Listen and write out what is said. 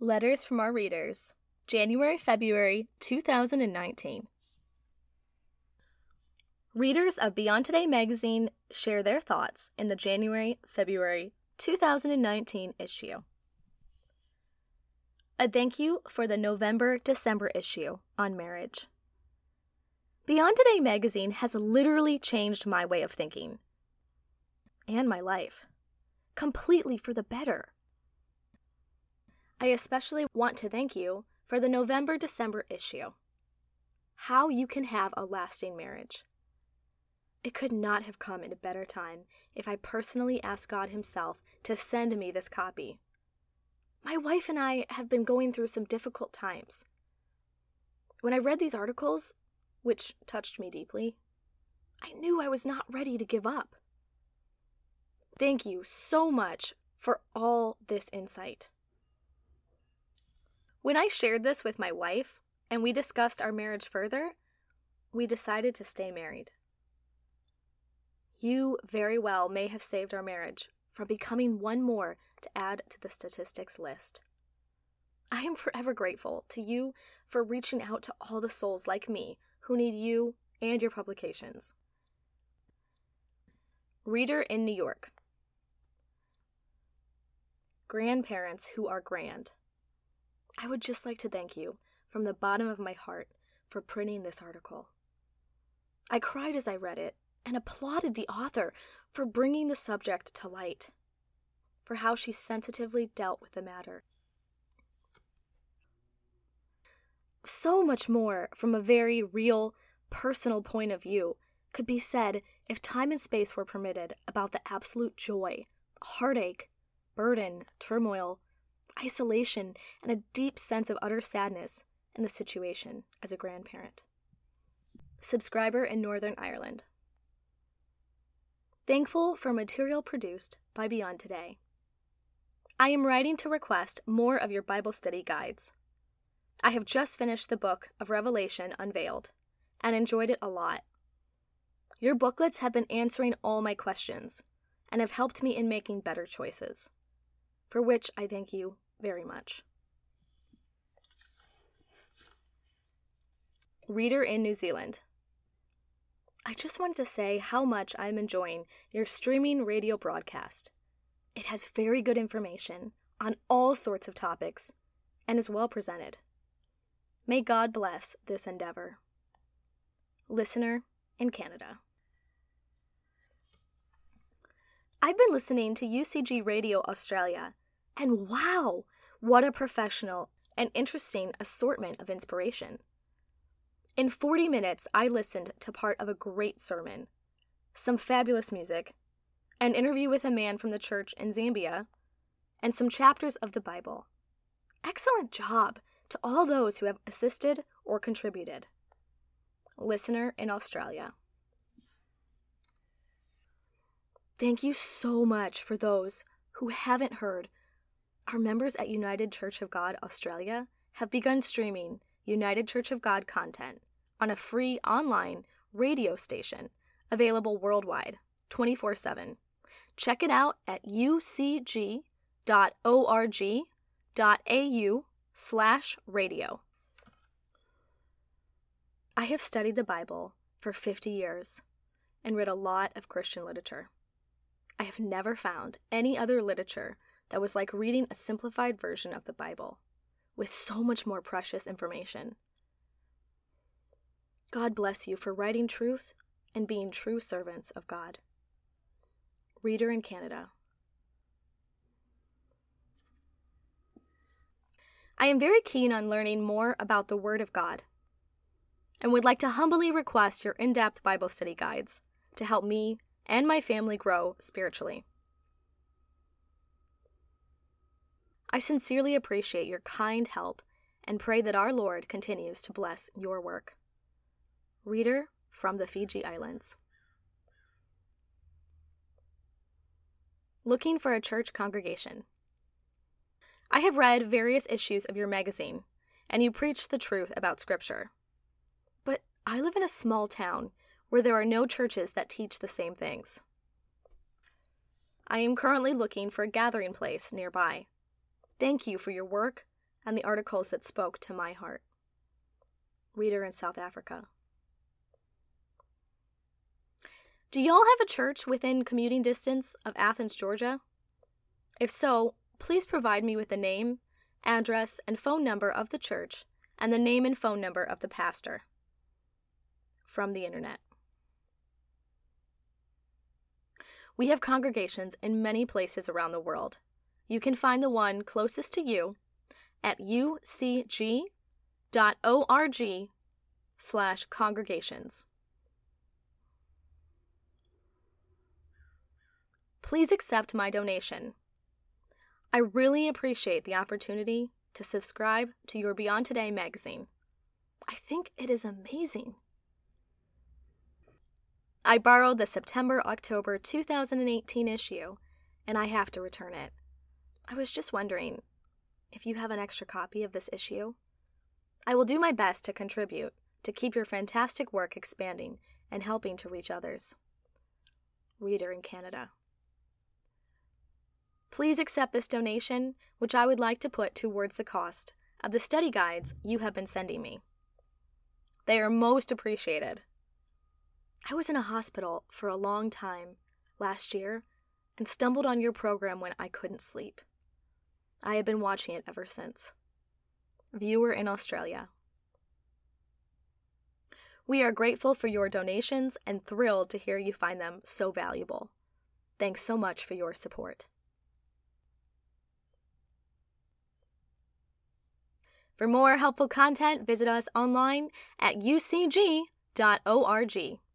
Letters from our readers, January-February 2019. Readers of Beyond Today magazine share their thoughts in the January-February 2019 issue. A thank you for the November-December issue on marriage. Beyond Today magazine has literally changed my way of thinking and my life, completely for the better. I especially want to thank you for the November-December issue. How you can have a lasting marriage. It could not have come at a better time if I personally asked God himself to send me this copy. My wife and I have been going through some difficult times. When I read these articles, which touched me deeply, I knew I was not ready to give up. Thank you so much for all this insight. When I shared this with my wife and we discussed our marriage further, we decided to stay married. You very well may have saved our marriage from becoming one more to add to the statistics list. I am forever grateful to you for reaching out to all the souls like me who need you and your publications. Reader in New York. Grandparents who are grand. I would just like to thank you from the bottom of my heart for printing this article. I cried as I read it and applauded the author for bringing the subject to light, for how she sensitively dealt with the matter. So much more from a very real, personal point of view could be said if time and space were permitted about the absolute joy, heartache, burden, turmoil, isolation, and a deep sense of utter sadness in the situation as a grandparent. Subscriber in Northern Ireland. Thankful for material produced by Beyond Today. I am writing to request more of your Bible study guides. I have just finished the book of Revelation Unveiled and enjoyed it a lot. Your booklets have been answering all my questions and have helped me in making better choices, for which I thank you very much. Reader in New Zealand. I just wanted to say how much I'm enjoying your streaming radio broadcast. It has very good information on all sorts of topics and is well presented. May God bless this endeavor. Listener in Canada. I've been listening to UCG Radio Australia, and wow, what a professional and interesting assortment of inspiration. In 40 minutes, I listened to part of a great sermon, some fabulous music, an interview with a man from the church in Zambia, and some chapters of the Bible. Excellent job to all those who have assisted or contributed. Listener in Australia. Thank you so much for those who haven't heard. Our members at United Church of God Australia have begun streaming United Church of God content on a free online radio station available worldwide 24/7. Check it out at ucg.org.au/radio. I have studied the Bible for 50 years and read a lot of Christian literature. I have never found any other literature that was like reading a simplified version of the Bible, with so much more precious information. God bless you for writing truth and being true servants of God. Reader in Canada. I am very keen on learning more about the Word of God and would like to humbly request your in-depth Bible study guides to help me and my family grow spiritually. I sincerely appreciate your kind help and pray that our Lord continues to bless your work. Reader from the Fiji Islands. Looking for a church congregation. I have read various issues of your magazine, and you preach the truth about Scripture. But I live in a small town where there are no churches that teach the same things. I am currently looking for a gathering place nearby. Thank you for your work and the articles that spoke to my heart. Reader in South Africa. Do y'all have a church within commuting distance of Athens, Georgia? If so, please provide me with the name, address, and phone number of the church and the name and phone number of the pastor. From the internet. We have congregations in many places around the world. You can find the one closest to you at ucg.org/congregations. Please accept my donation. I really appreciate the opportunity to subscribe to your Beyond Today magazine. I think it is amazing. I borrowed the September-October 2018 issue, and I have to return it. I was just wondering if you have an extra copy of this issue. I will do my best to contribute to keep your fantastic work expanding and helping to reach others. Reader in Canada. Please accept this donation, which I would like to put towards the cost of the study guides you have been sending me. They are most appreciated. I was in a hospital for a long time last year and stumbled on your program when I couldn't sleep. I have been watching it ever since. Viewer in Australia. We are grateful for your donations and thrilled to hear you find them so valuable. Thanks so much for your support. For more helpful content, visit us online at ucg.org.